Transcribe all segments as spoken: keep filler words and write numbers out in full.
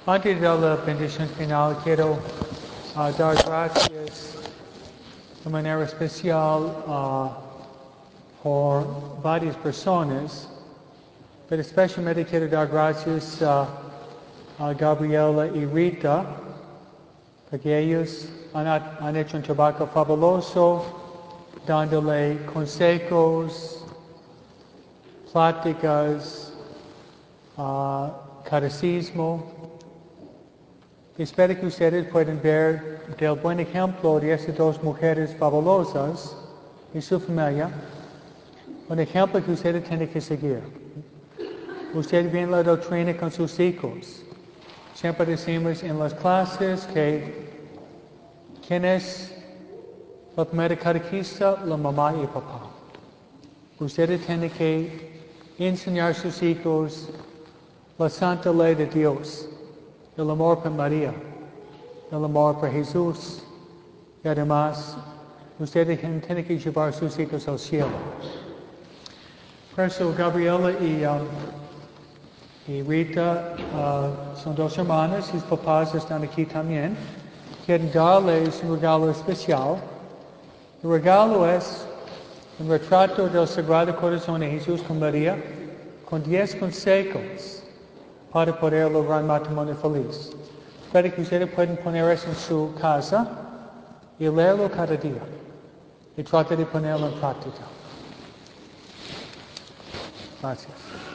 Antes de la bendición final, quiero uh, dar gracias de manera especial uh, por varias personas, pero especialmente quiero dar gracias uh, a Gabriela y Rita, porque ellos han, han hecho un trabajo fabuloso, dándole consejos, pláticas, uh, catecismo. Espero que ustedes puedan ver del buen ejemplo de estas dos mujeres fabulosas y su familia, un ejemplo que ustedes tienen que seguir. Ustedes ven la doctrina con sus hijos. Siempre decimos en las clases que ¿quién es la primera catequista? La mamá y el papá. Ustedes tienen que enseñar a sus hijos la santa ley de Dios, el amor por María, el amor por Jesús, y además ustedes tienen que llevar a sus hijos al cielo. Por eso Gabriela y, um, y Rita uh, son dos hermanas, sus papás están aquí también. Quieren darles un regalo especial. El regalo es un retrato del Sagrado Corazón de Jesús con María, con diez consejos para poder lograr un matrimonio feliz. Espero que ustedes puedan poner eso en su casa y leerlo cada día. Y tratar de ponerlo en práctica. Gracias.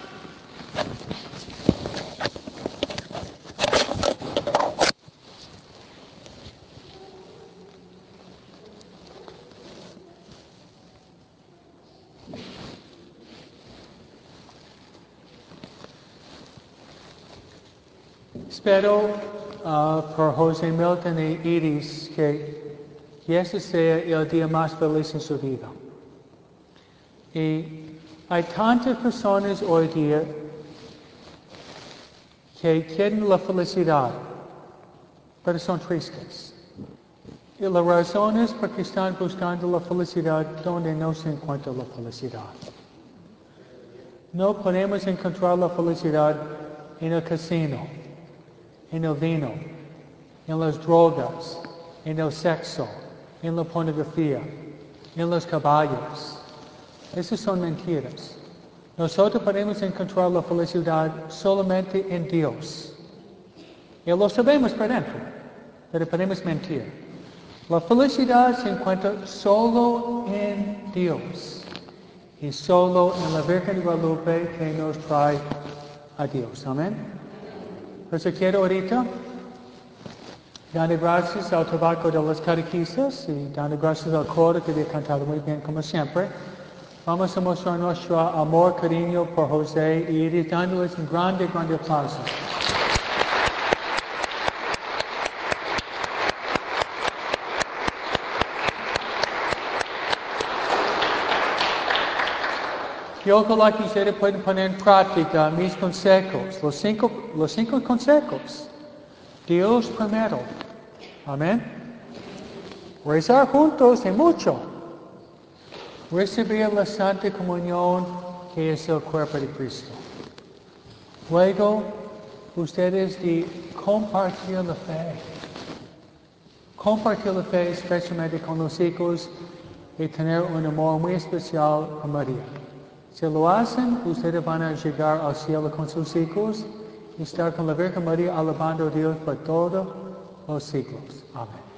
Espero uh, por José Milton y Iris que, que este sea el día más feliz en su vida. Y hay tantas personas hoy día que quieren la felicidad, pero son tristes. Y la razón es porque están buscando la felicidad donde no se encuentra la felicidad. No podemos encontrar la felicidad en el casino, en el vino, en las drogas, en el sexo, en la pornografía, en los caballos. Esas son mentiras. Nosotros podemos encontrar la felicidad solamente en Dios. Y lo sabemos por dentro, pero podemos mentir. La felicidad se encuentra solo en Dios y solo en la Virgen de Guadalupe que nos trae a Dios. Amén. Por eso quiero ahorita dando gracias al trabajo de las catequistas y dando gracias al coro que había cantado muy bien como siempre. Vamos a mostrar nuestro amor, cariño por José y Iris dándoles un grande, grande aplauso. Y ojalá que ustedes puedan poner en práctica mis consejos, los cinco, los cinco consejos. Dios primero. Amén. Rezar juntos y mucho. Recibir la Santa Comunión, que es el cuerpo de Cristo. Luego, ustedes de compartir la fe. Compartir la fe especialmente con los hijos y tener un amor muy especial a María. Si lo hacen, ustedes van a llegar al cielo con sus hijos y estar con la Virgen María alabando a Dios por todos los siglos. Amén.